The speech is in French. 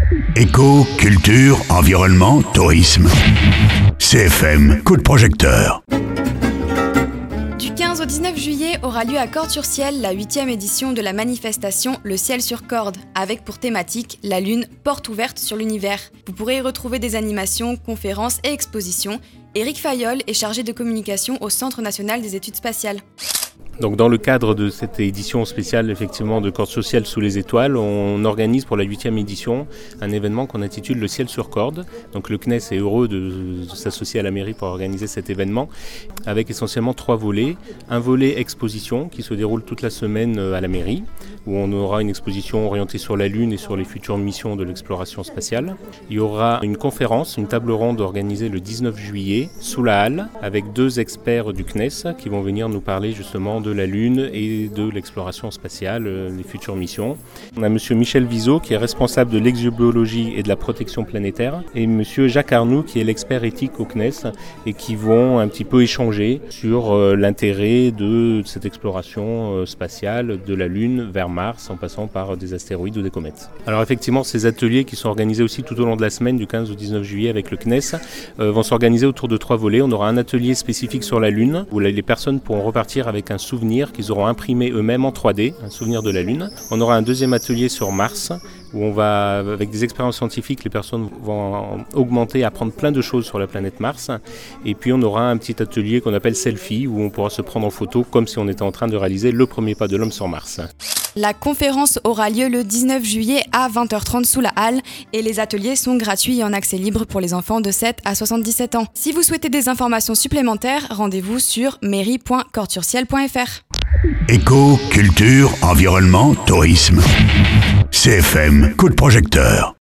Éco, culture, environnement, tourisme. CFM, coup de projecteur. Du 15 au 19 juillet aura lieu à Cordes-sur-Ciel la 8e édition de la manifestation Le Ciel sur Cordes, avec pour thématique la Lune, porte ouverte sur l'univers. Vous pourrez y retrouver des animations, conférences et expositions. Éric Fayolle est chargé de communication au Centre national des études spatiales. Donc dans le cadre de cette édition spéciale effectivement de Cordes-sur-Ciel sous les étoiles, on organise pour la 8e édition un événement qu'on intitule Le Ciel sur Cordes. Donc le CNES est heureux de s'associer à la mairie pour organiser cet événement avec essentiellement 3 volets. Un volet exposition qui se déroule toute la semaine à la mairie, où on aura une exposition orientée sur la Lune et sur les futures missions de l'exploration spatiale. Il y aura une conférence, une table ronde organisée le 19 juillet sous la halle avec 2 experts du CNES qui vont venir nous parler justement de la Lune et de l'exploration spatiale, les futures missions. On a monsieur Michel Viseau qui est responsable de l'exobiologie et de la protection planétaire et monsieur Jacques Arnoux qui est l'expert éthique au CNES et qui vont un petit peu échanger sur l'intérêt de cette exploration spatiale de la Lune vers Mars en passant par des astéroïdes ou des comètes. Alors effectivement, ces ateliers qui sont organisés aussi tout au long de la semaine du 15 au 19 juillet avec le CNES vont s'organiser autour de 3 volets. On aura un atelier spécifique sur la Lune où les personnes pourront repartir avec un souvenir qu'ils auront imprimé eux-mêmes en 3D, un souvenir de la Lune. On aura un deuxième atelier sur Mars où on va, avec des expériences scientifiques, les personnes vont augmenter, apprendre plein de choses sur la planète Mars. Et puis on aura un petit atelier qu'on appelle selfie où on pourra se prendre en photo comme si on était en train de réaliser le premier pas de l'homme sur Mars. La conférence aura lieu le 19 juillet à 20h30 sous la halle et les ateliers sont gratuits et en accès libre pour les enfants de 7 à 77 ans. Si vous souhaitez des informations supplémentaires, rendez-vous sur mairie.cordesurciel.fr. Éco, culture, environnement, tourisme. CFM, coup de projecteur.